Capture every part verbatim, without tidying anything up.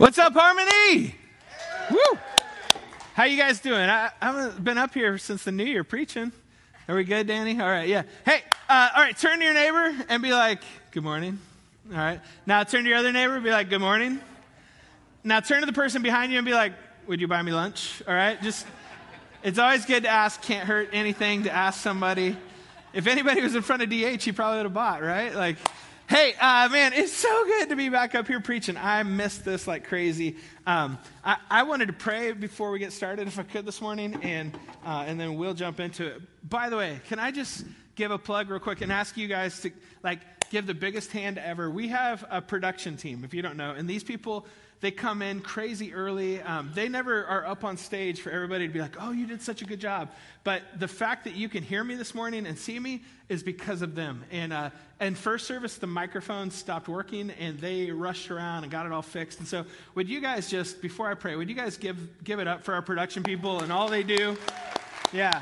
What's up, Harmony? Woo! How you guys doing? I, I haven't been up here since the new year preaching. Are we good, Danny? All right, yeah. Hey, uh, all right, turn to your neighbor and be like, good morning. All right. Now turn to your other neighbor and be like, good morning. Now turn to the person behind you and be like, would you buy me lunch? All right. Just, it's always good to ask. Can't hurt anything to ask somebody. If anybody was in front of D H, he probably would have bought, right? Like, hey, uh, man, it's so good to be back up here preaching. I missed this like crazy. Um, I, I wanted to pray before we get started, if I could, this morning, and uh, and then we'll jump into it. By the way, can I just give a plug real quick and ask you guys to like give the biggest hand ever? We have a production team, if you don't know, and these people, they come in crazy early. Um, they never are up on stage for everybody to be like, oh, you did such a good job. But the fact that you can hear me this morning and see me is because of them. And uh, and first service, the microphones stopped working, and they rushed around and got it all fixed. And so would you guys just, before I pray, would you guys give give it up for our production people and all they do? Yeah.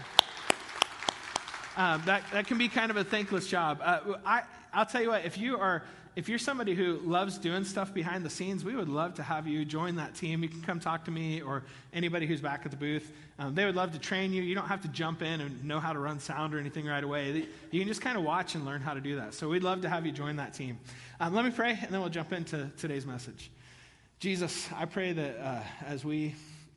Um, that, that can be kind of a thankless job. Uh, I, I'll tell you what, if you are... If you're somebody who loves doing stuff behind the scenes, we would love to have you join that team. You can come talk to me or anybody who's back at the booth. Um, they would love to train you. You don't have to jump in and know how to run sound or anything right away. You can just kind of watch and learn how to do that. So we'd love to have you join that team. Um, let me pray, and then we'll jump into today's message. Jesus, I pray that uh, as we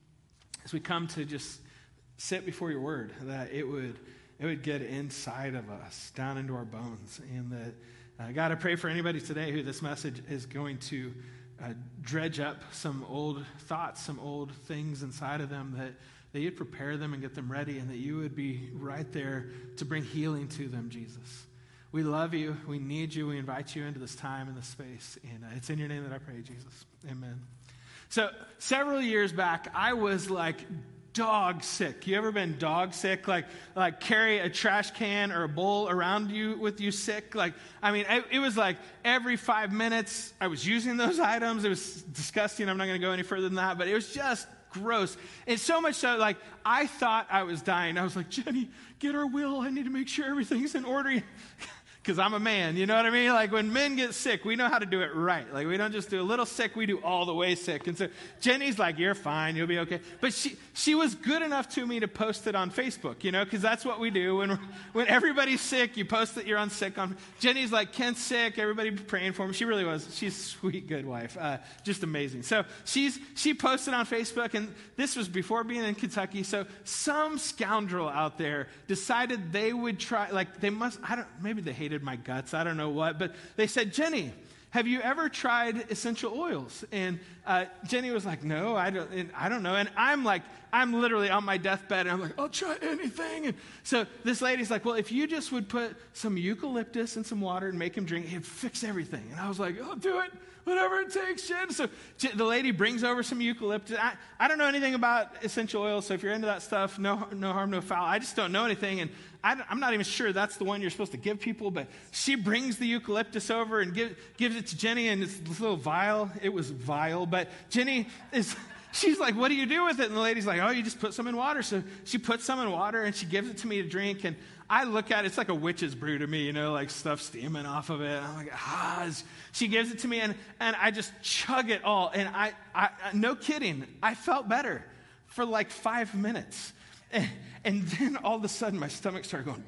as we come to just sit before your word, that it would it would get inside of us, down into our bones, and that Uh, God, I pray for anybody today who this message is going to uh, dredge up some old thoughts, some old things inside of them, that, that you'd prepare them and get them ready, and that you would be right there to bring healing to them, Jesus. We love you. We need you. We invite you into this time and this space. And uh, it's in your name that I pray, Jesus. Amen. So several years back, I was like dog sick. You ever been dog sick? Like, like carry a trash can or a bowl around you with you sick? Like, I mean, it, it was like every five minutes I was using those items. It was disgusting. I'm not going to go any further than that, but it was just gross. And so much so, like, I thought I was dying. I was like, Jenny, get our will. I need to make sure everything's in order. Because I'm a man, you know what I mean? Like, when men get sick, we know how to do it right. Like, we don't just do a little sick, we do all the way sick. And so Jenny's like, you're fine, you'll be okay. But she she was good enough to me to post it on Facebook, you know, because that's what we do. When when everybody's sick, you post that you're on sick. On Jenny's like, Ken's sick, everybody be praying for him. She really was. She's a sweet, good wife. Uh, just amazing. So she's she posted on Facebook, and this was before being in Kentucky. So some scoundrel out there decided they would try, like, they must, I don't, maybe they hated my guts, I don't know what, but they said, Jenny, have you ever tried essential oils? And uh, Jenny was like, no, I don't, and I don't know. And I'm like, I'm literally on my deathbed, and I'm like, I'll try anything. And so this lady's like, well, if you just would put some eucalyptus in some water and make him drink, it'd fix everything. And I was like, I'll do it. Whatever it takes, Jen. So the lady brings over some eucalyptus. I, I don't know anything about essential oils, so if you're into that stuff, no no harm, no foul. I just don't know anything, and I, I'm not even sure that's the one you're supposed to give people, but she brings the eucalyptus over and give, gives it to Jenny, and it's this little vial. It was vile, but Jenny is... She's like, what do you do with it? And the lady's like, oh, you just put some in water. So she puts some in water, and she gives it to me to drink. And I look at it. It's like a witch's brew to me, you know, like stuff steaming off of it. And I'm like, ah. She gives it to me, and, and I just chug it all. And I, I, no kidding, I felt better for like five minutes. And, and then all of a sudden, my stomach started going,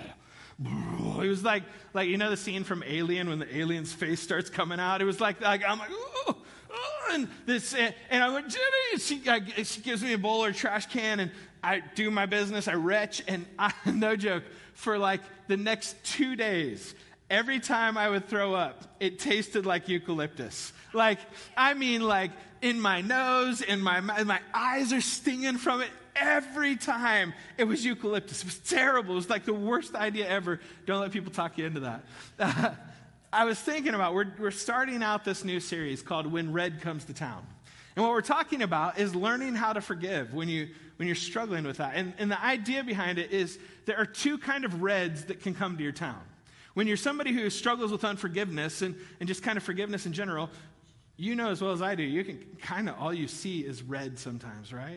it was like, like, you know the scene from Alien when the alien's face starts coming out? It was like, like I'm like, ooh. And this, and I went, Jenny, she, I, she gives me a bowl or trash can, and I do my business, I retch, and I, no joke, for like the next two days, every time I would throw up, it tasted like eucalyptus. Like, I mean, like, in my nose, in my mouth, my eyes are stinging from it. Every time it was eucalyptus. It was terrible. It was like the worst idea ever. Don't let people talk you into that. Uh, I was thinking about, we're, we're starting out this new series called When Red Comes to Town. And what we're talking about is learning how to forgive when, you, when you're struggling with that. And, and the idea behind it is there are two kind of reds that can come to your town. When you're somebody who struggles with unforgiveness and, and just kind of forgiveness in general, you know as well as I do, you can kind of, all you see is red sometimes, right?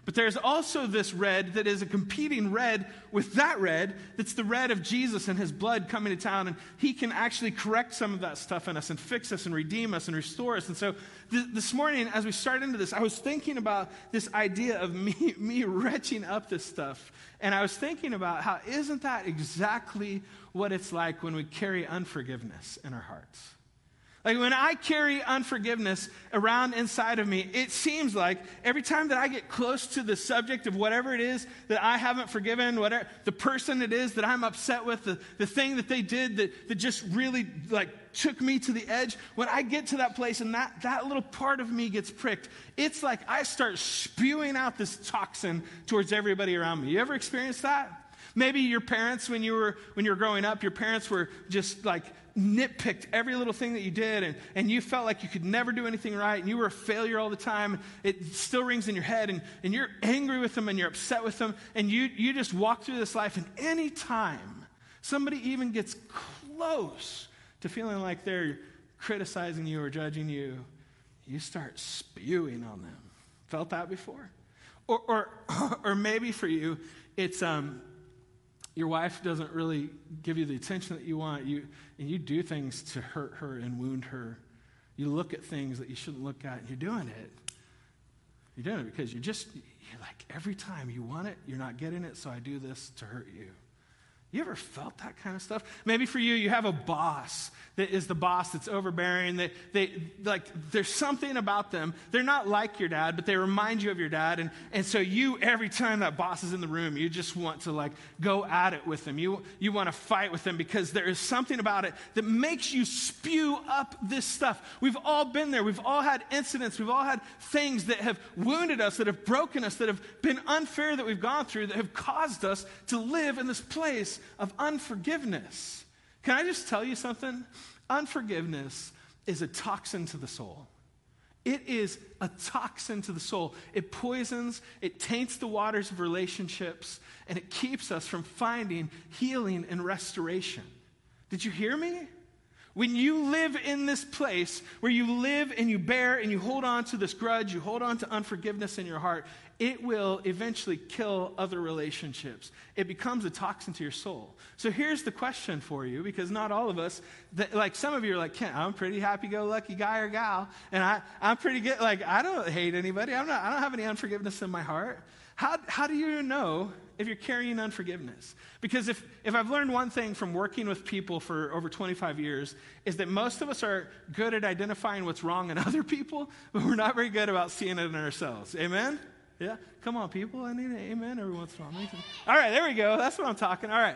But there's also this red that is a competing red with that red that's the red of Jesus and his blood coming to town. And he can actually correct some of that stuff in us and fix us and redeem us and restore us. And so th- this morning, as we start into this, I was thinking about this idea of me, me retching up this stuff. And I was thinking about how isn't that exactly what it's like when we carry unforgiveness in our hearts? Like when I carry unforgiveness around inside of me, it seems like every time that I get close to the subject of whatever it is that I haven't forgiven, whatever the person it is that I'm upset with, the, the thing that they did that, that just really like took me to the edge, when I get to that place and that, that little part of me gets pricked, it's like I start spewing out this toxin towards everybody around me. You ever experienced that? Maybe your parents, when you were when you were growing up, your parents were just like nitpicked every little thing that you did, and, and you felt like you could never do anything right, and you were a failure all the time. It still rings in your head, and, and you're angry with them, and you're upset with them, and you, you just walk through this life, and any time somebody even gets close to feeling like they're criticizing you or judging you, you start spewing on them. Felt that before? Or, or, or maybe for you, it's... um. Your wife doesn't really give you the attention that you want, you, and you do things to hurt her and wound her. You look at things that you shouldn't look at, and you're doing it. You're doing it because you're just, you're like, every time you want it, you're not getting it, so I do this to hurt you. You ever felt that kind of stuff? Maybe for you, you have a boss that is the boss that's overbearing. They, they, like, there's something about them. They're not like your dad, but they remind you of your dad. And, and so you, every time that boss is in the room, you just want to, like, go at it with them. You, you want to fight with them because there is something about it that makes you spew up this stuff. We've all been there. We've all had incidents. We've all had things that have wounded us, that have broken us, that have been unfair that we've gone through, that have caused us to live in this place of unforgiveness. Can I just tell you something? Unforgiveness is a toxin to the soul. It is a toxin to the soul. It poisons, it taints the waters of relationships, and it keeps us from finding healing and restoration. Did you hear me? When you live in this place where you live and you bear and you hold on to this grudge, you hold on to unforgiveness in your heart, it will eventually kill other relationships. It becomes a toxin to your soul. So here's the question for you, because not all of us, that, like some of you are like, Kent, I'm a pretty happy-go-lucky guy or gal, and I, I'm pretty good, like I don't hate anybody. I'm not, I don't have any unforgiveness in my heart. How, how do you know if you're carrying unforgiveness? Because if, if I've learned one thing from working with people for over twenty-five years, is that most of us are good at identifying what's wrong in other people, but we're not very good about seeing it in ourselves. Amen? Yeah? Come on, people. I need an amen every once in a while. All right, there we go. That's what I'm talking. All right.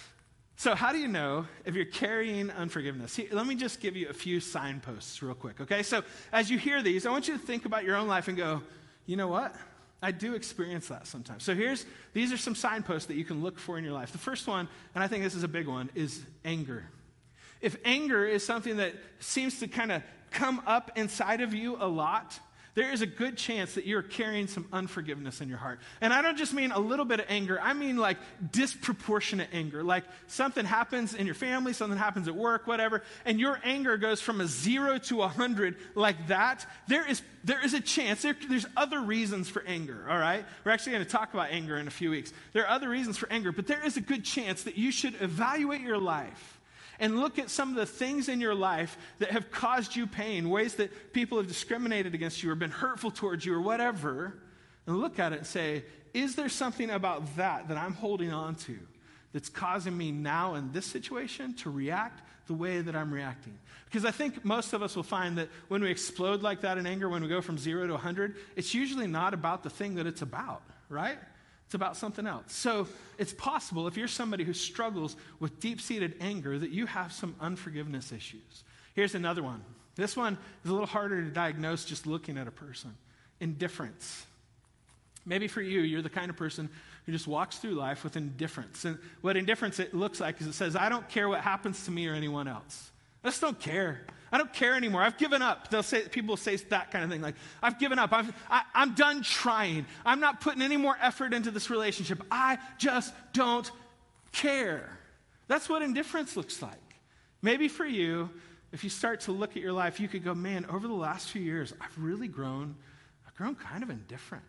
So how do you know if you're carrying unforgiveness? Here, let me just give you a few signposts real quick, okay? So as you hear these, I want you to think about your own life and go, you know what? I do experience that sometimes. So here's, these are some signposts that you can look for in your life. The first one, and I think this is a big one, is anger. If anger is something that seems to kind of come up inside of you a lot, there is a good chance that you're carrying some unforgiveness in your heart. And I don't just mean a little bit of anger. I mean like disproportionate anger. Like something happens in your family, something happens at work, whatever, and your anger goes from a zero to a hundred like that. There is there is a chance. There, there's other reasons for anger, all right? We're actually going to talk about anger in a few weeks. There are other reasons for anger, but there is a good chance that you should evaluate your life and look at some of the things in your life that have caused you pain, ways that people have discriminated against you or been hurtful towards you or whatever, and look at it and say, is there something about that that I'm holding on to that's causing me now in this situation to react the way that I'm reacting? Because I think most of us will find that when we explode like that in anger, when we go from zero to a hundred, it's usually not about the thing that it's about, right? It's about something else. So it's possible, if you're somebody who struggles with deep-seated anger, that you have some unforgiveness issues. Here's another one. This one is a little harder to diagnose just looking at a person. Indifference. Maybe for you, you're the kind of person who just walks through life with indifference. And what indifference it looks like is it says, I don't care what happens to me or anyone else. I just don't care. I don't care anymore. I've given up. They'll say, people say that kind of thing, like, I've given up. I've, I, I'm done trying. I'm not putting any more effort into this relationship. I just don't care. That's what indifference looks like. Maybe for you, if you start to look at your life, you could go, man, over the last few years, I've really grown, I've grown kind of indifferent.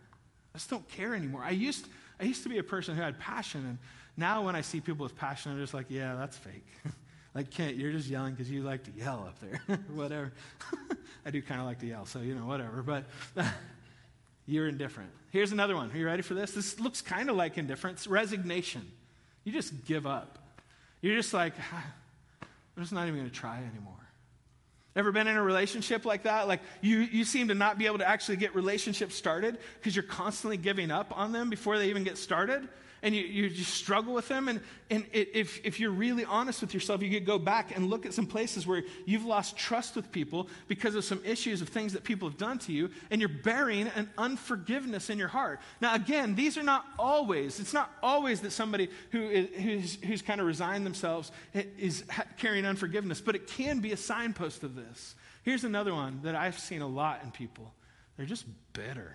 I just don't care anymore. I used, I used to be a person who had passion, and now when I see people with passion, I'm just like, yeah, that's fake. Like, Kent, you're just yelling because you like to yell up there. Whatever. I do kind of like to yell, so, you know, whatever. But you're indifferent. Here's another one. Are you ready for this? This looks kind of like indifference. Resignation. You just give up. You're just like, I'm just not even going to try anymore. Ever been in a relationship like that? Like you, you seem to not be able to actually get relationships started because you're constantly giving up on them before they even get started. And you, you just struggle with them. And, and if, if you're really honest with yourself, you could go back and look at some places where you've lost trust with people because of some issues of things that people have done to you, and you're bearing an unforgiveness in your heart. Now, again, these are not always, it's not always that somebody who is, who's, who's kind of resigned themselves is carrying unforgiveness, but it can be a signpost of this. Here's another one that I've seen a lot in people. They're just bitter.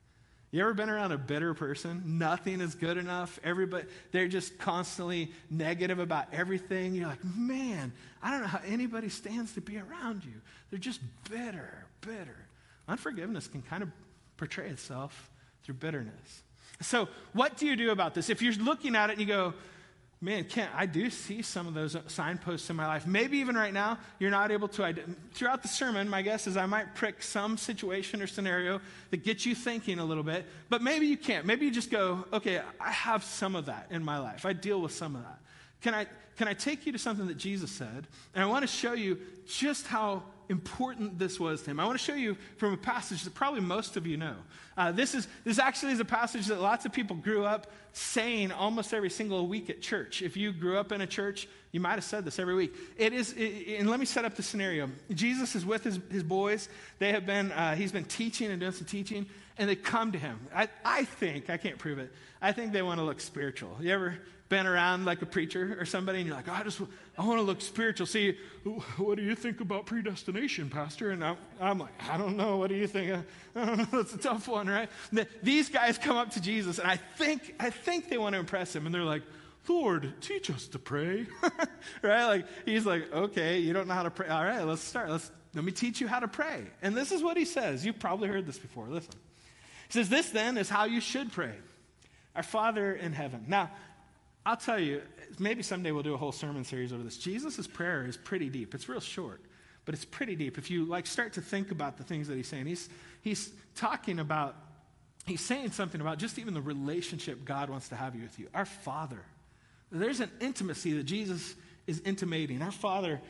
You ever been around a bitter person? Nothing is good enough. Everybody, they're just constantly negative about everything. You're like, man, I don't know how anybody stands to be around you. They're just bitter, bitter. Unforgiveness can kind of portray itself through bitterness. So what do you do about this? If you're looking at it and you go, man, Kent, I do see some of those signposts in my life. Maybe even right now, you're not able to identify. Throughout the sermon, my guess is I might prick some situation or scenario that gets you thinking a little bit, but maybe you can't. Maybe you just go, okay, I have some of that in my life. I deal with some of that. Can I, can I take you to something that Jesus said? And I want to show you just how important this was to him. I want to show you from a passage that probably most of you know. Uh, this is this actually is a passage that lots of people grew up saying almost every single week at church. If you grew up in a church, you might have said this every week. It is, it, and let me set up the scenario. Jesus is with his, his boys. They have been, uh, he's been teaching and doing some teaching, and they come to him. I, I think, I can't prove it, I think they want to look spiritual. You ever been around like a preacher or somebody, and you're like, oh, I just, I want to look spiritual. See, what do you think about predestination, Pastor? And I'm, I'm like, I don't know. What do you think? I don't know. That's a tough one, right? The, these guys come up to Jesus, and I think, I think they want to impress him, and they're like, Lord, teach us to pray, right? Like, he's like, okay, you don't know how to pray. All right, let's start. Let's, let me teach you how to pray. And this is what he says. You've probably heard this before. Listen. He says, this then is how you should pray. Our Father in heaven. Now, I'll tell you, maybe someday we'll do a whole sermon series over this. Jesus' prayer is pretty deep. It's real short, but it's pretty deep. If you like start to think about the things that he's saying, he's, he's talking about, he's saying something about just even the relationship God wants to have you with you. Our Father. There's an intimacy that Jesus is intimating. Our Father,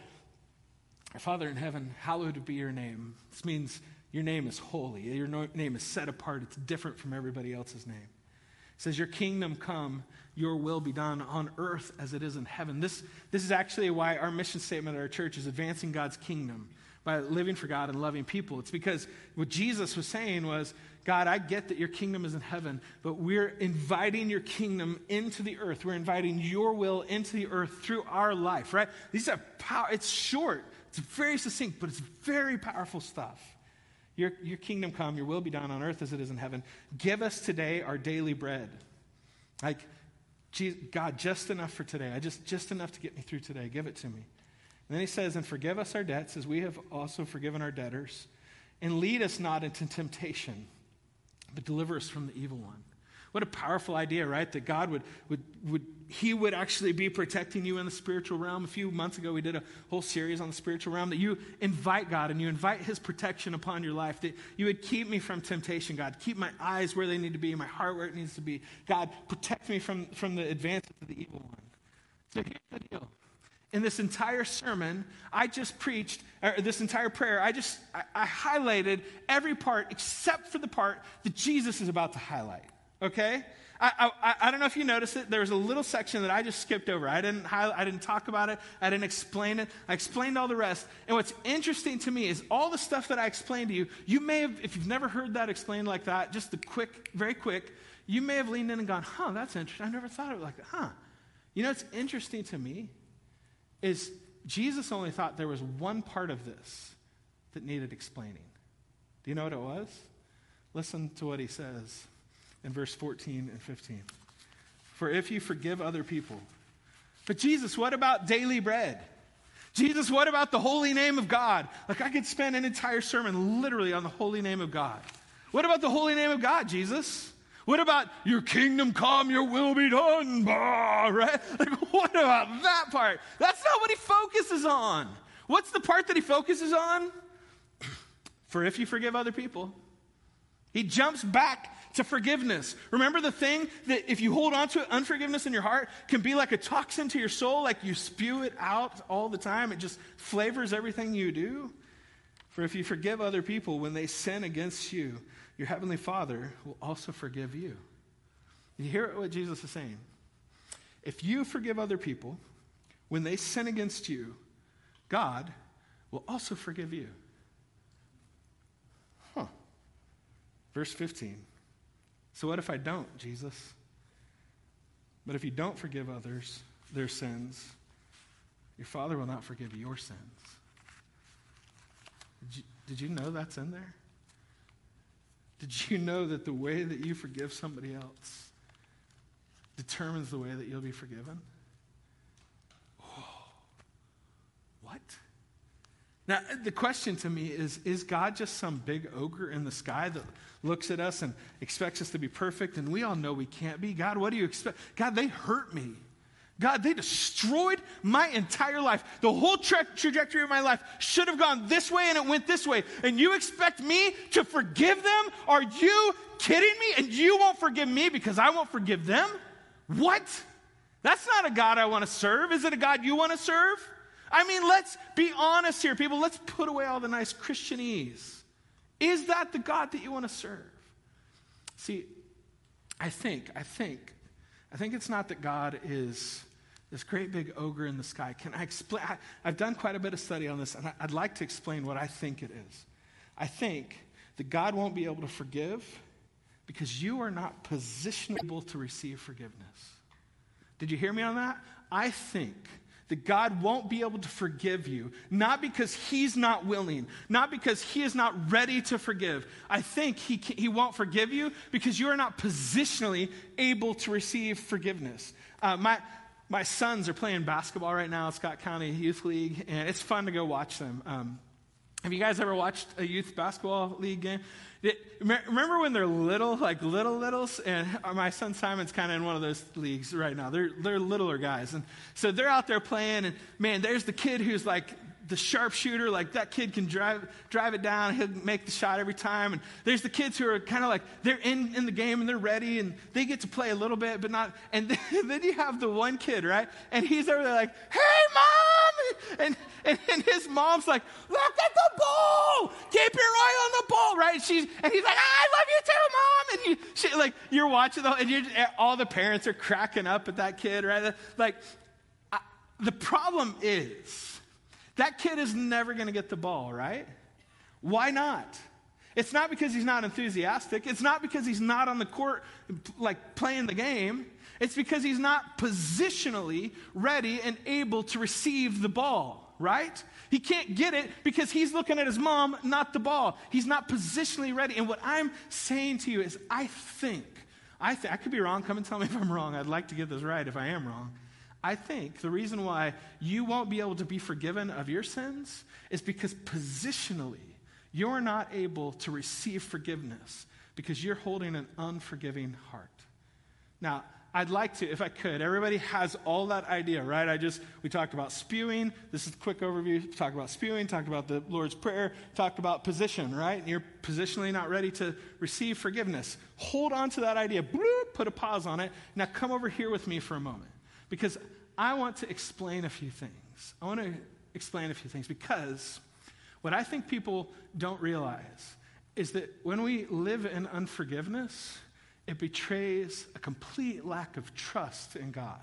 our Father in heaven, hallowed be your name. This means your name is holy. Your name is set apart. It's different from everybody else's name. It says, your kingdom come, your will be done on earth as it is in heaven. This, this is actually why our mission statement at our church is advancing God's kingdom by living for God and loving people. It's because what Jesus was saying was, God, I get that your kingdom is in heaven, but we're inviting your kingdom into the earth. We're inviting your will into the earth through our life, right? These are power. It's short. It's very succinct, but it's very powerful stuff. Your, your kingdom come, your will be done on earth as it is in heaven. Give us today our daily bread. Like, geez, God, just enough for today. I just, just enough to get me through today. Give it to me. And then he says, and forgive us our debts as we have also forgiven our debtors. And lead us not into temptation, but deliver us from the evil one. What a powerful idea, right? That God would, would, would, he would actually be protecting you in the spiritual realm. A few months ago, we did a whole series on the spiritual realm, that you invite God and you invite his protection upon your life, that you would keep me from temptation, God. Keep my eyes where they need to be, my heart where it needs to be. God, protect me from, from the advances of the evil one. So here's the deal. In this entire sermon, I just preached, or this entire prayer, I just, I, I highlighted every part except for the part that Jesus is about to highlight. Okay? I, I I don't know if you noticed it. There was a little section that I just skipped over. I didn't highlight, I didn't talk about it. I didn't explain it. I explained all the rest. And what's interesting to me is all the stuff that I explained to you, you may have, if you've never heard that explained like that, just the quick, very quick, you may have leaned in and gone, huh, that's interesting. I never thought of it like that. Huh. You know what's interesting to me is Jesus only thought there was one part of this that needed explaining. Do you know what it was? Listen to what he says in verse fourteen and fifteen. For if you forgive other people. But Jesus, what about daily bread? Jesus, what about the holy name of God? Like, I could spend an entire sermon literally on the holy name of God. What about the holy name of God, Jesus? What about your kingdom come, your will be done, bah, right? Like, what about that part? That's not what he focuses on. What's the part that he focuses on? For if you forgive other people. He jumps back to forgiveness. Remember the thing that if you hold on to it, unforgiveness in your heart can be like a toxin to your soul, like you spew it out all the time. It just flavors everything you do. For if you forgive other people when they sin against you, your heavenly Father will also forgive you. You hear what Jesus is saying? If you forgive other people when they sin against you, God will also forgive you. Huh. Verse fifteen. So what if I don't, Jesus? But if you don't forgive others their sins, your Father will not forgive your sins. Did you, did you know that's in there? Did you know that the way that you forgive somebody else determines the way that you'll be forgiven? Oh, what? Now, the question to me is, is God just some big ogre in the sky that looks at us and expects us to be perfect, and we all know we can't be? God, what do you expect? God, they hurt me. God, they destroyed my entire life. The whole tra- trajectory of my life should have gone this way, and it went this way. And you expect me to forgive them? Are you kidding me? And you won't forgive me because I won't forgive them? What? That's not a God I want to serve. Is it a God you want to serve? I mean, let's be honest here, people. Let's put away all the nice Christianese. Is that the God that you want to serve? See, I think, I think, I think it's not that God is this great big ogre in the sky. Can I explain? I, I've done quite a bit of study on this, and I, I'd like to explain what I think it is. I think that God won't be able to forgive because you are not positionable to receive forgiveness. Did you hear me on that? I think that God won't be able to forgive you, not because he's not willing, not because he is not ready to forgive. I think he, he won't forgive you because you are not positionally able to receive forgiveness. Uh, my, my sons are playing basketball right now at Scott County Youth League, and it's fun to go watch them. Um, have you guys ever watched a youth basketball league game? It, remember when they're little, like little littles? And my son Simon's kind of in one of those leagues right now. They're they're littler guys. And so they're out there playing, and man, there's the kid who's like the sharpshooter. Like that kid can drive drive it down. He'll make the shot every time. And there's the kids who are kind of like, they're in, in the game and they're ready, and they get to play a little bit, but not. And then, then you have the one kid, right? And he's over there like, hey, Mom! And, and, and his mom's like, look at the ball! Keep your eye on the ball, right? She's, and he's like, I love you too, Mom! And you, she, like, you're watching, the, and you're, all the parents are cracking up at that kid, right? Like, I, the problem is, that kid is never going to get the ball, right? Why not? It's not because he's not enthusiastic. It's not because he's not on the court, like, playing the game. It's because he's not positionally ready and able to receive the ball, right? He can't get it because he's looking at his mom, not the ball. He's not positionally ready. And what I'm saying to you is, I think, I, th- I could be wrong. Come and tell me if I'm wrong. I'd like to get this right if I am wrong. I think the reason why you won't be able to be forgiven of your sins is because positionally, you're not able to receive forgiveness because you're holding an unforgiving heart. Now, I'd like to, if I could, everybody has all that idea, right? I just, we talked about spewing. This is a quick overview. We talked about spewing, talked about the Lord's Prayer, talked about position, right? And you're positionally not ready to receive forgiveness. Hold on to that idea. Bloop, put a pause on it. Now come over here with me for a moment because I want to explain a few things. I want to explain a few things because what I think people don't realize is that when we live in unforgiveness, it betrays a complete lack of trust in God.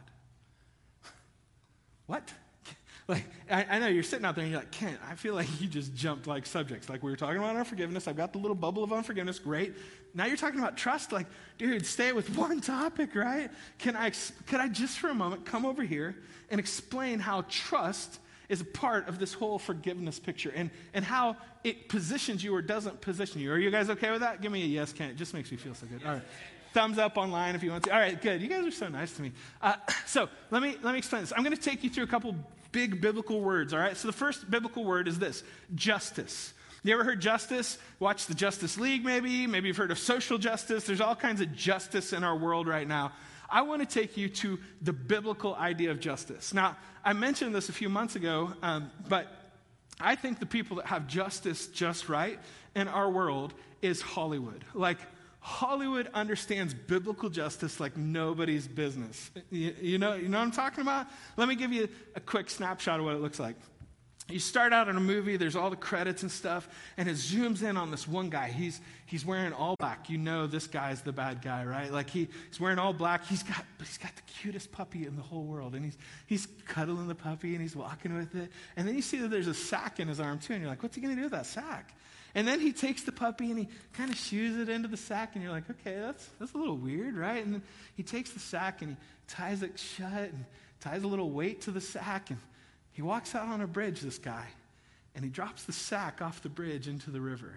What? Like, I, I know you're sitting out there and you're like, Kent, I feel like you just jumped like subjects. Like we were talking about unforgiveness. I've got the little bubble of unforgiveness. Great. Now you're talking about trust. Like, dude, stay with one topic, right? Can I, could I just for a moment come over here and explain how trust is a part of this whole forgiveness picture and, and how it positions you or doesn't position you. Are you guys okay with that? Give me a yes, Kent. It just makes me feel so good. All right. Thumbs up online if you want to. All right, good. You guys are so nice to me. Uh, so let me let me explain this. I'm going to take you through a couple big biblical words, all right? So the first biblical word is this, justice. You ever heard justice? Watch the Justice League maybe. Maybe you've heard of social justice. There's all kinds of justice in our world right now. I want to take you to the biblical idea of justice. Now, I mentioned this a few months ago, um, but I think the people that have justice just right in our world is Hollywood. Like, Hollywood understands biblical justice like nobody's business. You, you know, you know what I'm talking about? Let me give you a quick snapshot of what it looks like. You start out in a movie, there's all the credits and stuff, and it zooms in on this one guy. He's he's wearing all black. You know this guy's the bad guy, right? Like he, he's wearing all black. He's got but he's got the cutest puppy in the whole world. And he's he's cuddling the puppy and he's walking with it. And then you see that there's a sack in his arm too, and you're like, what's he gonna do with that sack? And then he takes the puppy and he kind of shoos it into the sack, and you're like, okay, that's that's a little weird, right? And then he takes the sack and he ties it shut and ties a little weight to the sack, and he walks out on a bridge, this guy, and he drops the sack off the bridge into the river.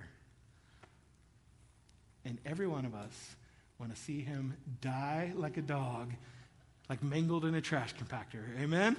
And every one of us want to see him die like a dog, like mangled in a trash compactor. Amen? Amen.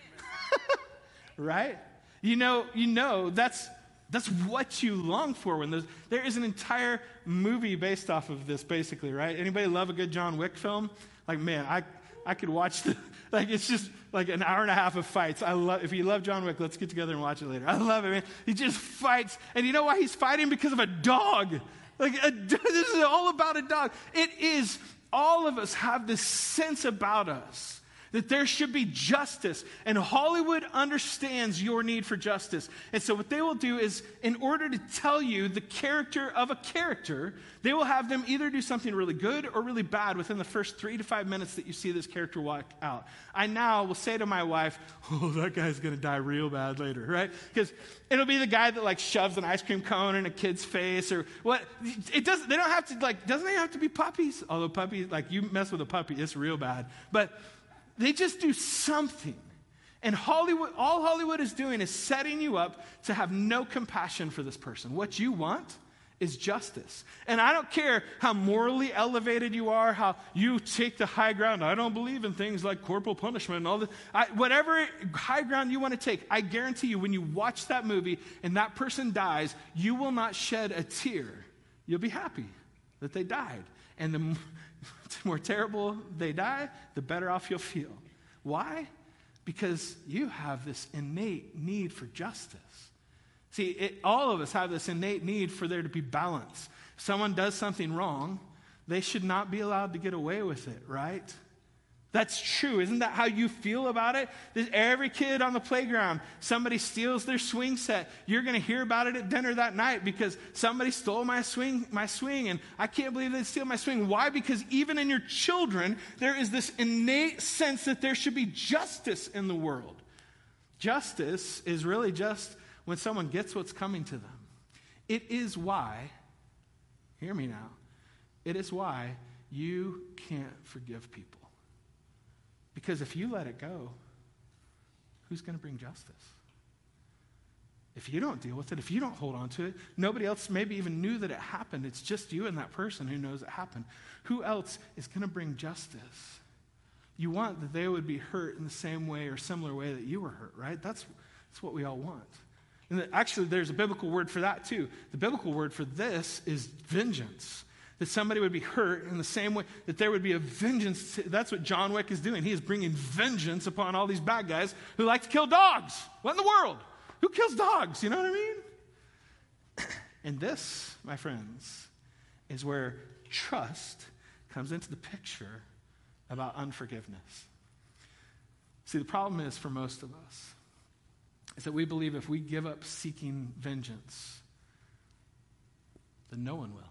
Right? You know, you know that's that's what you long for when there's there is an entire movie based off of this, basically, right? Anybody love a good John Wick film? Like, man, I I could watch the like it's just like an hour and a half of fights. I love if you love John Wick, let's get together and watch it later. I love it, man. He just fights, and you know why he's fighting? Because of a dog. Like a, this is all about a dog. It is. All of us have this sense about us that there should be justice, and Hollywood understands your need for justice. And so what they will do is, in order to tell you the character of a character, they will have them either do something really good or really bad within the first three to five minutes that you see this character walk out. I now will say to my wife, oh, that guy's going to die real bad later, right? Because it'll be the guy that like shoves an ice cream cone in a kid's face or what. It doesn't, they don't have to like, doesn't it have to be puppies? Although puppies, like you mess with a puppy, it's real bad. But they just do something. And Hollywood, all Hollywood is doing is setting you up to have no compassion for this person. What you want is justice. And I don't care how morally elevated you are, how you take the high ground. I don't believe in things like corporal punishment and all this. I, whatever high ground you want to take, I guarantee you when you watch that movie and that person dies, you will not shed a tear. You'll be happy that they died. And the The more terrible they die, the better off you'll feel. Why? Because you have this innate need for justice. See, it, all of us have this innate need for there to be balance. If someone does something wrong, they should not be allowed to get away with it, right? That's true. Isn't that how you feel about it? There's every kid on the playground, somebody steals their swing set. You're going to hear about it at dinner that night because somebody stole my swing, my swing, and I can't believe they steal my swing. Why? Because even in your children, there is this innate sense that there should be justice in the world. Justice is really just when someone gets what's coming to them. It is why, hear me now, it is why you can't forgive people. Because if you let it go, who's going to bring justice? If you don't deal with it, if you don't hold on to it, nobody else maybe even knew that it happened. It's just you and that person who knows it happened. Who else is going to bring justice? You want that they would be hurt in the same way or similar way that you were hurt, right? That's, that's what we all want. And actually, there's a biblical word for that too. The biblical word for this is vengeance. That somebody would be hurt in the same way, that there would be a vengeance. That's what John Wick is doing. He is bringing vengeance upon all these bad guys who like to kill dogs. What in the world? Who kills dogs? You know what I mean? And this, my friends, is where trust comes into the picture about unforgiveness. See, the problem is for most of us is that we believe if we give up seeking vengeance, then no one will.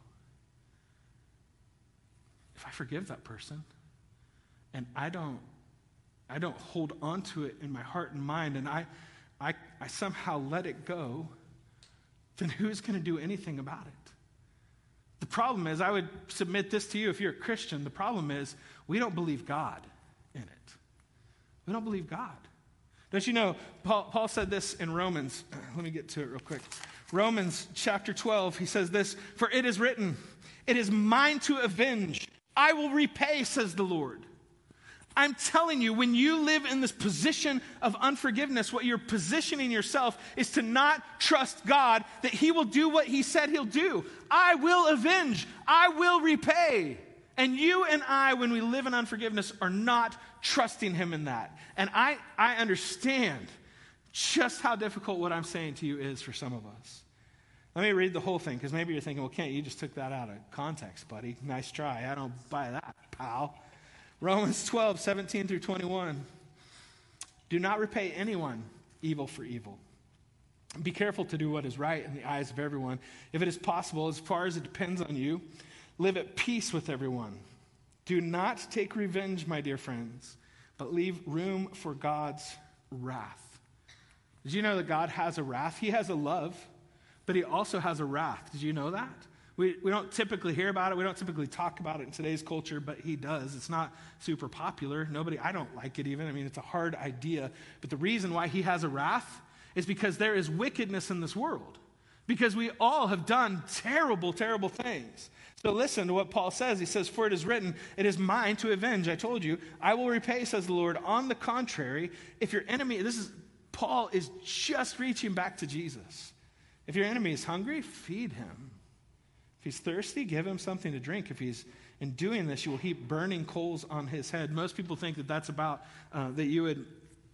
If I forgive that person and I don't I don't hold on to it in my heart and mind and I I, I somehow let it go, then who's going to do anything about it? The problem is, I would submit this to you if you're a Christian, the problem is we don't believe God in it. We don't believe God. Don't you know, Paul, Paul said this in Romans. Let me get to it real quick. Romans chapter twelve, he says this, "For it is written, it is mine to avenge. I will repay, says the Lord. I'm telling you, when you live in this position of unforgiveness, what you're positioning yourself is to not trust God that he will do what he said he'll do. I will avenge. I will repay. And you and I, when we live in unforgiveness, are not trusting him in that. And I, I understand just how difficult what I'm saying to you is for some of us. Let me read the whole thing, because maybe you're thinking, well, Kent, you just took that out of context, buddy. Nice try. I don't buy that, pal. Romans twelve, seventeen through twenty-one. Do not repay anyone evil for evil. Be careful to do what is right in the eyes of everyone. If it is possible, as far as it depends on you, live at peace with everyone. Do not take revenge, my dear friends, but leave room for God's wrath. Did you know that God has a wrath? He has a love, but he also has a wrath. Did you know that? We, we don't typically hear about it. We don't typically talk about it in today's culture, but he does. It's not super popular. Nobody, I don't like it even. I mean, it's a hard idea. But the reason why he has a wrath is because there is wickedness in this world. Because we all have done terrible, terrible things. So listen to what Paul says. He says, for it is written, it is mine to avenge. I told you, I will repay, says the Lord. On the contrary, if your enemy, this is, Paul is just reaching back to Jesus. If your enemy is hungry, feed him. If he's thirsty, give him something to drink. If he's in doing this, you will heap burning coals on his head. Most people think that that's about, uh, that you would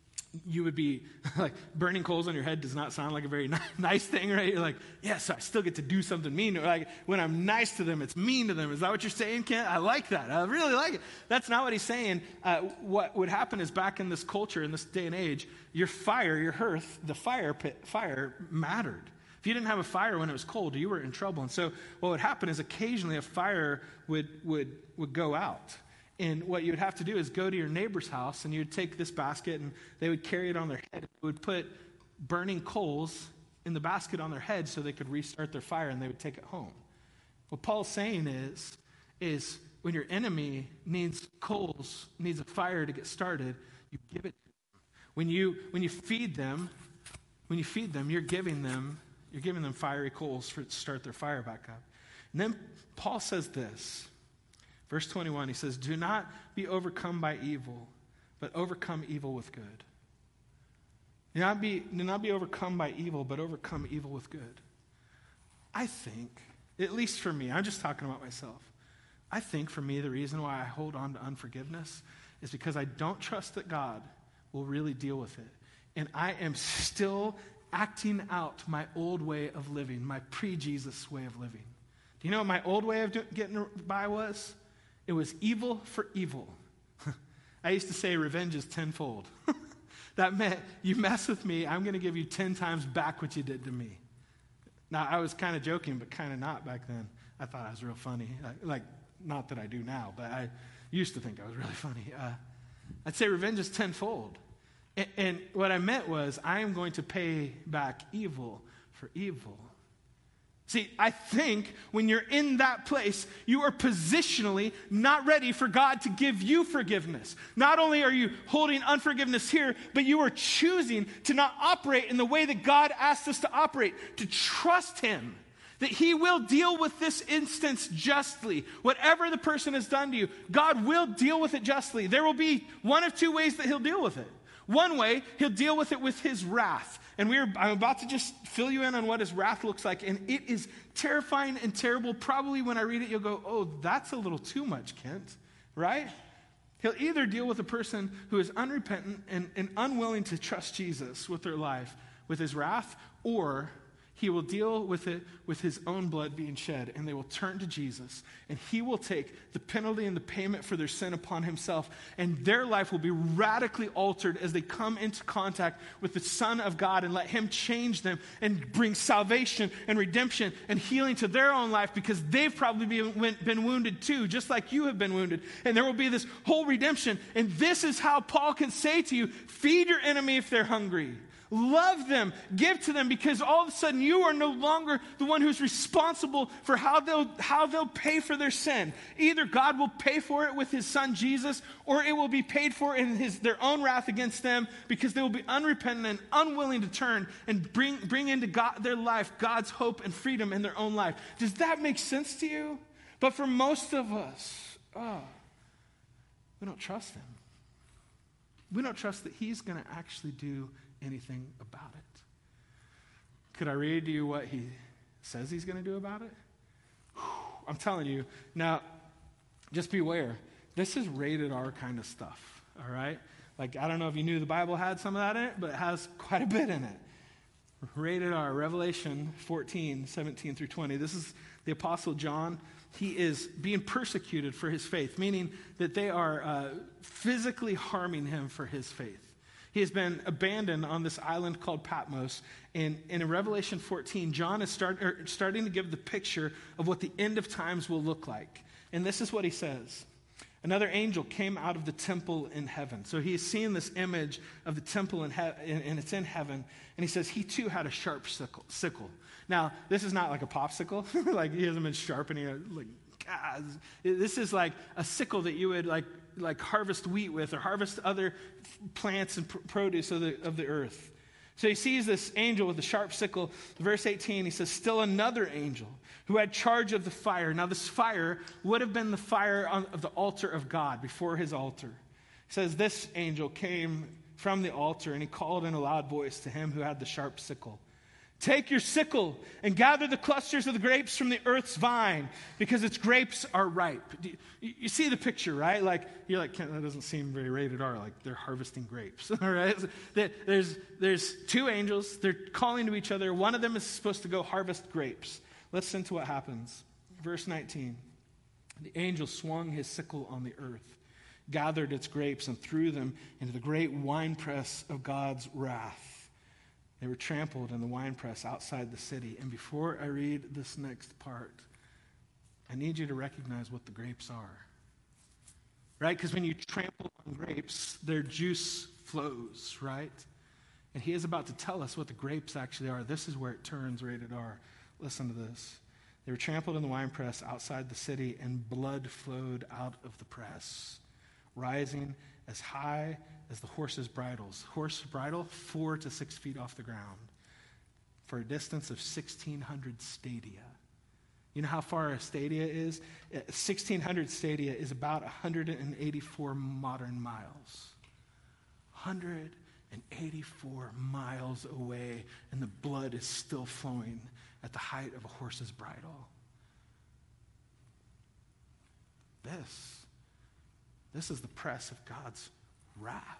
you would be, like, burning coals on your head does not sound like a very nice thing, right? You're like, yes, I still get to do something mean. Like, when I'm nice to them, it's mean to them. Is that what you're saying, Kent? I like that. I really like it. That's not what he's saying. Uh, what would happen is back in this culture, in this day and age, your fire, your hearth, the fire pit, fire mattered. If you didn't have a fire when it was cold, you were in trouble. And so what would happen is occasionally a fire would would would go out. And what you would have to do is go to your neighbor's house, and you would take this basket, and they would carry it on their head. They would put burning coals in the basket on their head so they could restart their fire, and they would take it home. What Paul's saying is, is when your enemy needs coals, needs a fire to get started, you give it to them. When you when you feed them, when you feed them, you're giving them you're giving them fiery coals for to start their fire back up. And then Paul says this. Verse twenty-one, he says, do not be overcome by evil, but overcome evil with good. Do not be, do not be overcome by evil, but overcome evil with good. I think, at least for me, I'm just talking about myself. I think for me, the reason why I hold on to unforgiveness is because I don't trust that God will really deal with it. And I am still acting out my old way of living, my pre-Jesus way of living. Do you know what my old way of do- getting by was? It was evil for evil. I used to say revenge is tenfold. That meant you mess with me, I'm going to give you ten times back what you did to me. Now, I was kind of joking, but kind of not back then. I thought I was real funny. Like, like, not that I do now, but I used to think I was really funny. Uh, I'd say revenge is tenfold. And, and what I meant was I am going to pay back evil for evil. See, I think when you're in that place, you are positionally not ready for God to give you forgiveness. Not only are you holding unforgiveness here, but you are choosing to not operate in the way that God asked us to operate, to trust him, that he will deal with this instance justly. Whatever the person has done to you, God will deal with it justly. There will be one of two ways that he'll deal with it. One way, he'll deal with it with his wrath. And we're, I'm about to just fill you in on what his wrath looks like. And it is terrifying and terrible. Probably when I read it, you'll go, oh, that's a little too much, Kent. Right? He'll either deal with a person who is unrepentant and, and unwilling to trust Jesus with their life, with his wrath, or he will deal with it with his own blood being shed, and they will turn to Jesus, and he will take the penalty and the payment for their sin upon himself, and their life will be radically altered as they come into contact with the Son of God and let him change them and bring salvation and redemption and healing to their own life, because they've probably been, been wounded too, just like you have been wounded. And there will be this whole redemption. And this is how Paul can say to you, feed your enemy if they're hungry. Love them, give to them, because all of a sudden you are no longer the one who's responsible for how they'll, how they'll pay for their sin. Either God will pay for it with his son Jesus, or it will be paid for in his, their own wrath against them, because they will be unrepentant and unwilling to turn and bring, bring into God, their life God's hope and freedom in their own life. Does that make sense to you? But for most of us, oh, we don't trust him. We don't trust that he's going to actually do anything about it. Could I read you what he says he's going to do about it? Whew, I'm telling you. Now, just beware. This is rated R kind of stuff, all right? Like, I don't know if you knew the Bible had some of that in it, but it has quite a bit in it. Rated R, Revelation fourteen, seventeen through twenty. This is the Apostle John. He is being persecuted for his faith, meaning that they are uh, physically harming him for his faith. He has been abandoned on this island called Patmos. And, and in Revelation fourteen, John is start, er, starting to give the picture of what the end of times will look like. And this is what he says. Another angel came out of the temple in heaven. So he's seeing this image of the temple in he- and it's in heaven. And he says he too had a sharp sickle. sickle. Now, this is not like a popsicle. Like he hasn't been sharpening it. Like, God. This is like a sickle that you would like like harvest wheat with or harvest other plants and pr- produce of the, of the earth. So he sees this angel with a sharp sickle. Verse eighteen, he says, still another angel who had charge of the fire. Now this fire would have been the fire on, of the altar of God, before his altar. He says this angel came from the altar and he called in a loud voice to him who had the sharp sickle. Take your sickle and gather the clusters of the grapes from the earth's vine, because its grapes are ripe. You, you see the picture, right? Like, you're like, that doesn't seem very rated R, like they're harvesting grapes, all right? There's, there's two angels, they're calling to each other. One of them is supposed to go harvest grapes. Listen to what happens. Verse nineteen, the angel swung his sickle on the earth, gathered its grapes, and threw them into the great winepress of God's wrath. They were trampled in the winepress outside the city. And before I read this next part, I need you to recognize what the grapes are. Right? Because when you trample on grapes, their juice flows, right? And he is about to tell us what the grapes actually are. This is where it turns rated R. Listen to this. They were trampled in the winepress outside the city, and blood flowed out of the press, rising as high as the horses' bridles. Horse bridle, four to six feet off the ground, for a distance of sixteen hundred stadia. You know how far a stadia is? sixteen hundred stadia is about one hundred eighty-four modern miles. one hundred eighty-four miles away, and the blood is still flowing at the height of a horse's bridle. This, this is the press of God's wrath.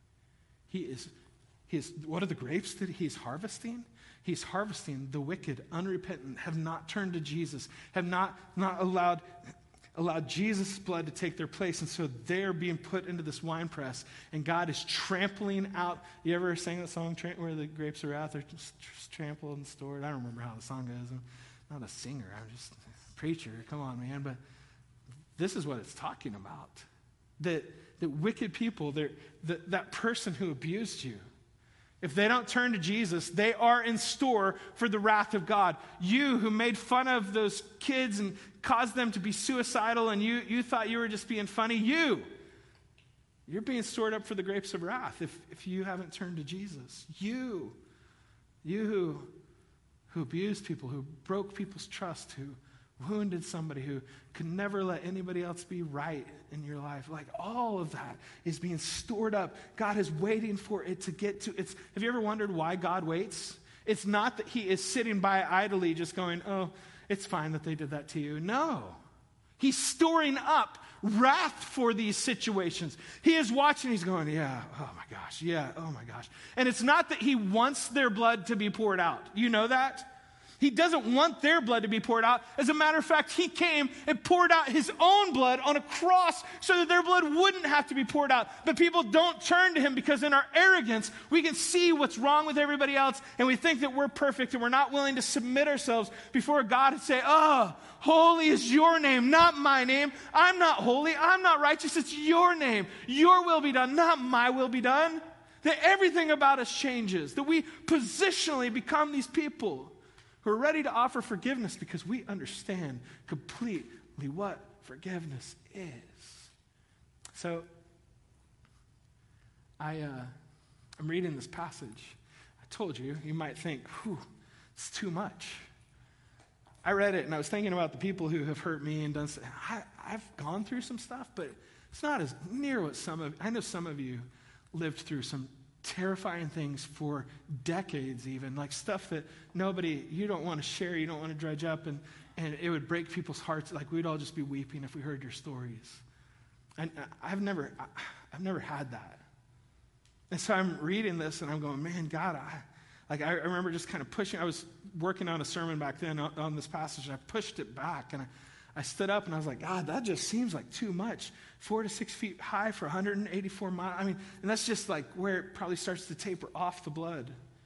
He is, he is, what are the grapes that he's harvesting? He's harvesting the wicked, unrepentant, have not turned to Jesus, have not, not allowed, allowed Jesus' blood to take their place, and so they're being put into this winepress, and God is trampling out. You ever sang that song, where the grapes are out, they're just, just trampled and stored? I don't remember how the song goes. I'm not a singer, I'm just a preacher. Come on, man. But this is what it's talking about. That, that wicked people, that, that person who abused you, if they don't turn to Jesus, they are in store for the wrath of God. You who made fun of those kids and caused them to be suicidal, and you, you thought you were just being funny, you, you're being stored up for the grapes of wrath if, if you haven't turned to Jesus. You, you who, who abused people, who broke people's trust, who wounded somebody, who could never let anybody else be right in your life. Like, all of that is being stored up. God is waiting for it to get to it's. Have you ever wondered why God waits? It's not that he is sitting by idly just going, oh, it's fine that they did that to you. No. He's storing up wrath for these situations. He is watching. He's going, yeah, oh my gosh, yeah, oh my gosh. And it's not that he wants their blood to be poured out. You know that? He doesn't want their blood to be poured out. As a matter of fact, he came and poured out his own blood on a cross so that their blood wouldn't have to be poured out. But people don't turn to him because in our arrogance, we can see what's wrong with everybody else, and we think that we're perfect, and we're not willing to submit ourselves before God and say, oh, holy is your name, not my name. I'm not holy. I'm not righteous. It's your name. Your will be done, not my will be done. That everything about us changes, that we positionally become these people who are ready to offer forgiveness because we understand completely what forgiveness is. So, I, uh, I'm reading this passage. I told you, you might think, whew, it's too much. I read it and I was thinking about the people who have hurt me and done stuff. I, I've gone through some stuff, but it's not as near what some of, I know some of you, lived through some terrifying things for decades even, like stuff that nobody, you don't want to share, you don't want to dredge up, and, and it would break people's hearts. Like we'd all just be weeping if we heard your stories. And I've never, I've never had that. And so I'm reading this and I'm going, man, God, I, like I remember just kind of pushing, I was working on a sermon back then on, on this passage, and I pushed it back, and I, I stood up and I was like, God, that just seems like too much. Four to six feet high for one hundred eighty-four miles. I mean, and that's just like where it probably starts to taper off the blood.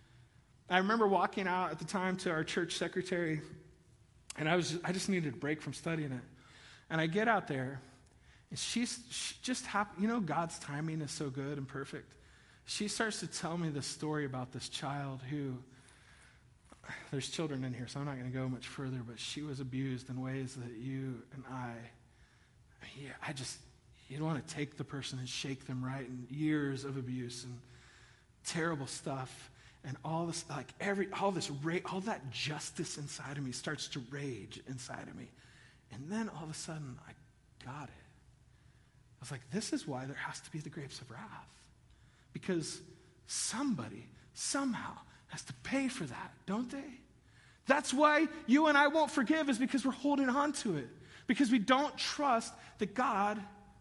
I remember walking out at the time to our church secretary, and I was I just needed a break from studying it. And I get out there, and she's she just happened, you know, God's timing is so good and perfect. She starts to tell me this story about this child who, there's children in here, so I'm not going to go much further, but she was abused in ways that you and I, yeah, I just, you don't want to take the person and shake them right, and years of abuse and terrible stuff, and all this, like every, all this, ra- all that justice inside of me starts to rage inside of me. And then all of a sudden, I got it. I was like, this is why there has to be the grapes of wrath. Because somebody, somehow, has to pay for that, don't they? That's why you and I won't forgive, is because we're holding on to it. Because we don't trust that God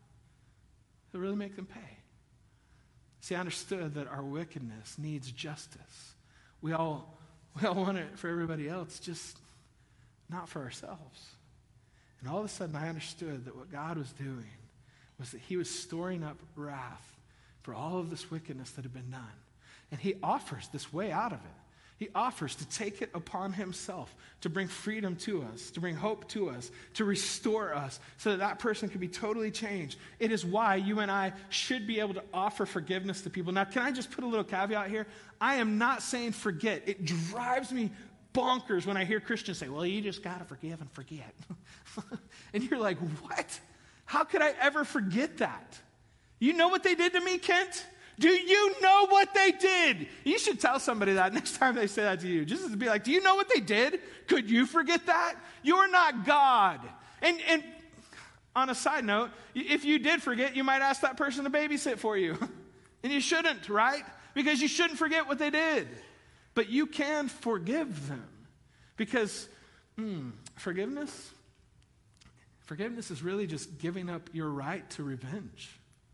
will really make them pay. See, I understood that our wickedness needs justice. We all, we all want it for everybody else, just not for ourselves. And all of a sudden I understood that what God was doing was that he was storing up wrath for all of this wickedness that had been done. And he offers this way out of it. He offers to take it upon himself, to bring freedom to us, to bring hope to us, to restore us, so that that person can be totally changed. It is why you and I should be able to offer forgiveness to people. Now, can I just put a little caveat here? I am not saying forget. It drives me bonkers when I hear Christians say, well, you just got to forgive and forget. And you're like, what? How could I ever forget that? You know what they did to me, Kent? Do you know what they did? You should tell somebody that next time they say that to you. Just to be like, do you know what they did? Could you forget that? You're not God. And, and on a side note, if you did forget, you might ask that person to babysit for you. And you shouldn't, right? Because you shouldn't forget what they did. But you can forgive them. Because mm, forgiveness, forgiveness is really just giving up your right to revenge.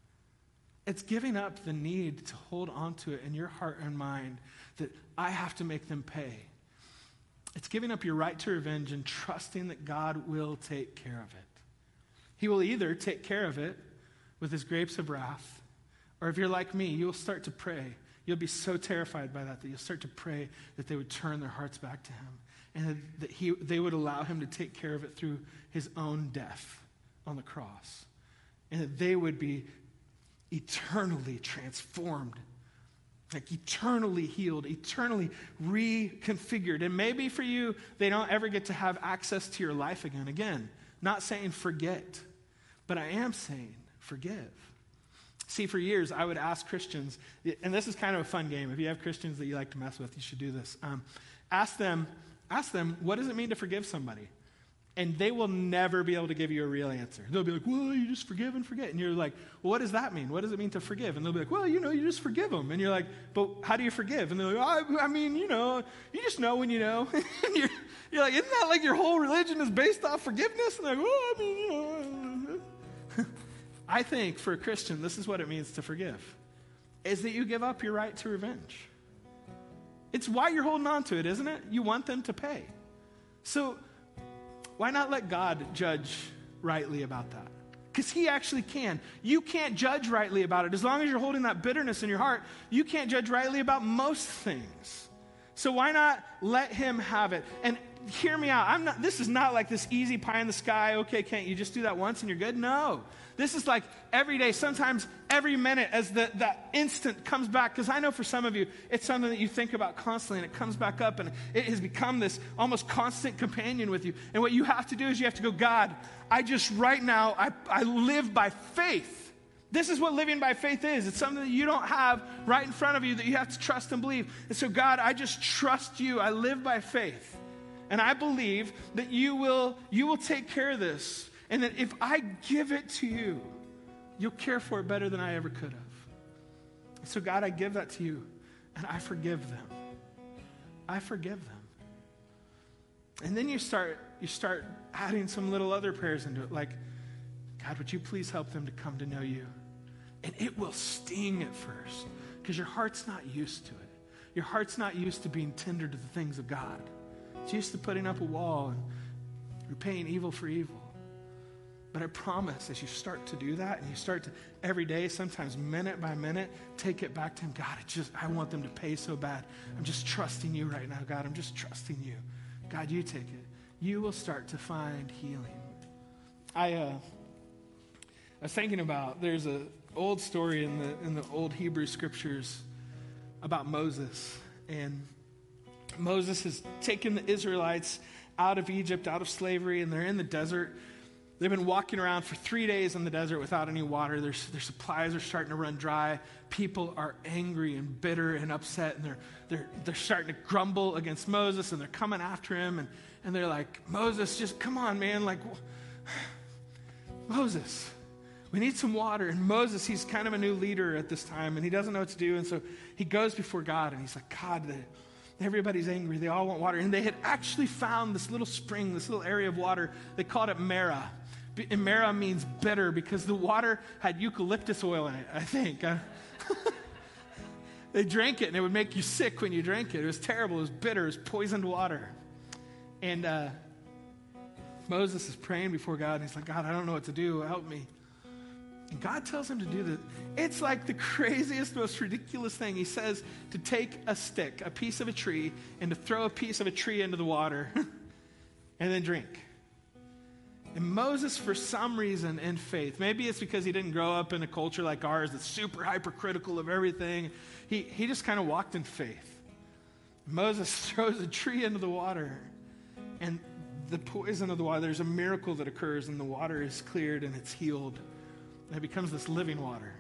It's giving up the need to hold on to it in your heart and mind that I have to make them pay. It's giving up your right to revenge and trusting that God will take care of it. He will either take care of it with his grapes of wrath, or if you're like me, you'll start to pray. You'll be so terrified by that that you'll start to pray that they would turn their hearts back to him, and that he, they would allow him to take care of it through his own death on the cross, and that they would be eternally transformed, like eternally healed, eternally reconfigured. And maybe for you, they don't ever get to have access to your life again. Again, not saying forget, but I am saying forgive. See, for years, I would ask Christians, and this is kind of a fun game. If you have Christians that you like to mess with, you should do this. Um, ask them, ask them, what does it mean to forgive somebody? And they will never be able to give you a real answer. They'll be like, well, you just forgive and forget. And you're like, well, what does that mean? What does it mean to forgive? And they'll be like, well, you know, you just forgive them. And you're like, but how do you forgive? And they're like, oh, I, I mean, you know, you just know when you know. And you're, you're like, isn't that like your whole religion is based off forgiveness? And they're like, well, I mean, you know. I think for a Christian, this is what it means to forgive, is that you give up your right to revenge. It's why you're holding on to it, isn't it? You want them to pay. So why not let God judge rightly about that? Because he actually can. You can't judge rightly about it. As long as you're holding that bitterness in your heart, you can't judge rightly about most things. So why not let him have it? And hear me out. I'm not. This is not like this easy pie in the sky, okay, can't you just do that once and you're good? No. This is like every day, sometimes every minute as the, that instant comes back. Because I know for some of you, it's something that you think about constantly, and it comes back up, and it has become this almost constant companion with you. And what you have to do is you have to go, God, I just right now, I, I live by faith. This is what living by faith is. It's something that you don't have right in front of you that you have to trust and believe. And so, God, I just trust you. I live by faith. And I believe that you will, you will take care of this. And that if I give it to you, you'll care for it better than I ever could have. So God, I give that to you, and I forgive them. I forgive them. And then you start you start adding some little other prayers into it, like, God, would you please help them to come to know you? And it will sting at first, because your heart's not used to it. Your heart's not used to being tender to the things of God. It's used to putting up a wall and repaying evil for evil. But I promise, as you start to do that, and you start to, every day, sometimes minute by minute, take it back to him. God, I just, I want them to pay so bad. I'm just trusting you right now, God. I'm just trusting you. God, you take it. You will start to find healing. I, uh, I was thinking about, there's an old story in the in the old Hebrew scriptures about Moses. And Moses has taken the Israelites out of Egypt, out of slavery, and they're in the desert. They've been walking around for three days in the desert without any water. Their, their supplies are starting to run dry. People are angry and bitter and upset, and they're they're they're starting to grumble against Moses, and they're coming after him, and, and they're like, Moses, just come on, man. Like, Moses, we need some water. And Moses, he's kind of a new leader at this time, and he doesn't know what to do. And so he goes before God, and he's like, God, the, everybody's angry. They all want water. And they had actually found this little spring, this little area of water. They called it Marah. And Marah means bitter because the water had eucalyptus oil in it, I think. They drank it, and it would make you sick when you drank it. It was terrible. It was bitter. It was poisoned water. And uh, Moses is praying before God, and he's like, God, I don't know what to do. Help me. And God tells him to do this. It's like the craziest, most ridiculous thing. He says to take a stick, a piece of a tree, and to throw a piece of a tree into the water and then drink. And Moses, for some reason, in faith, maybe it's because he didn't grow up in a culture like ours that's super hypercritical of everything. He, he just kind of walked in faith. Moses throws a tree into the water, and the poison of the water, there's a miracle that occurs, and the water is cleared and it's healed. And it becomes this living water.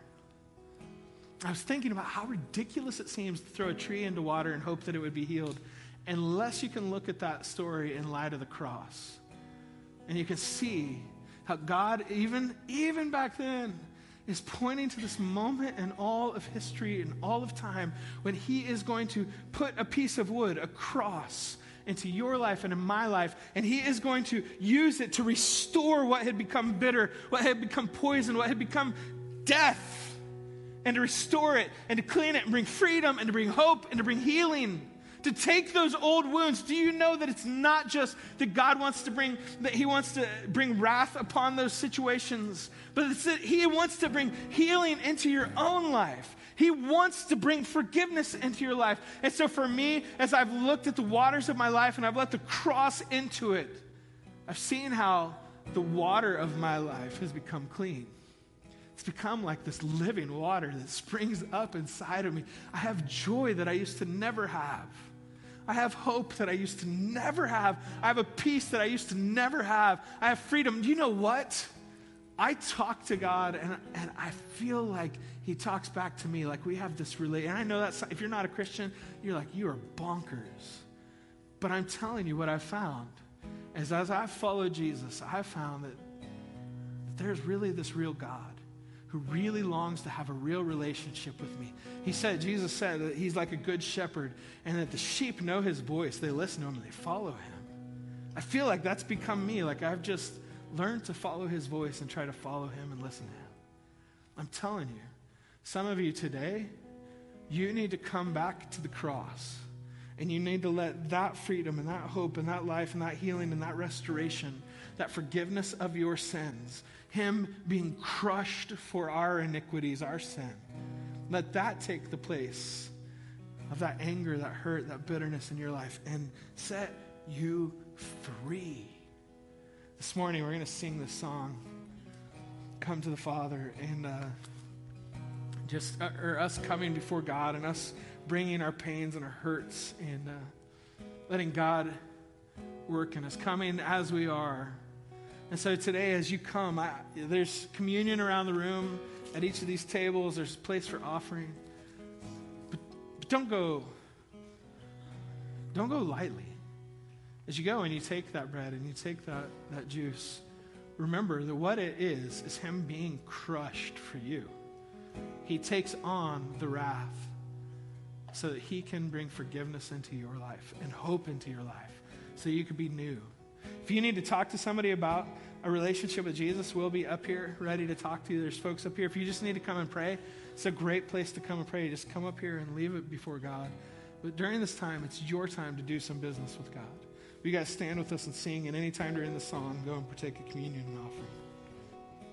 I was thinking about how ridiculous it seems to throw a tree into water and hope that it would be healed, unless you can look at that story in light of the cross. And you can see how God, even, even back then, is pointing to this moment in all of history and all of time when he is going to put a piece of wood, a cross, into your life and in my life, and he is going to use it to restore what had become bitter, what had become poison, what had become death, and to restore it, and to clean it, and bring freedom, and to bring hope, and to bring healing. To take those old wounds. Do you know that it's not just that God wants to bring, that he wants to bring wrath upon those situations, but it's that he wants to bring healing into your own life. He wants to bring forgiveness into your life. And so for me, as I've looked at the waters of my life and I've let the cross into it, I've seen how the water of my life has become clean. It's become like this living water that springs up inside of me. I have joy that I used to never have. I have hope that I used to never have. I have a peace that I used to never have. I have freedom. Do you know what? I talk to God, and, and I feel like he talks back to me, like we have this relation. And I know that if you're not a Christian, you're like, you are bonkers. But I'm telling you what I've found is as I've followed Jesus, I've found that, that there's really this real God who really longs to have a real relationship with me. He said, Jesus said that he's like a good shepherd, and that the sheep know his voice. They listen to him and they follow him. I feel like that's become me. Like I've just learned to follow his voice and try to follow him and listen to him. I'm telling you, some of you today, you need to come back to the cross, and you need to let that freedom and that hope and that life and that healing and that restoration, that forgiveness of your sins, him being crushed for our iniquities, our sin, let that take the place of that anger, that hurt, that bitterness in your life, and set you free. This morning, we're going to sing this song, Come to the Father, and uh, just uh, or us coming before God and us bringing our pains and our hurts and uh, letting God work in us, coming as we are. And so today, as you come, I, there's communion around the room at each of these tables. There's a place for offering. But, but don't go, don't go lightly. As you go and you take that bread and you take that, that juice, remember that what it is is him being crushed for you. He takes on the wrath so that he can bring forgiveness into your life and hope into your life so you could be new. If you need to talk to somebody about a relationship with Jesus, we'll be up here ready to talk to you. There's folks up here. If you just need to come and pray, it's a great place to come and pray. Just come up here and leave it before God. But during this time, it's your time to do some business with God. You guys stand with us and sing, and anytime during the song, go and partake of communion and offering.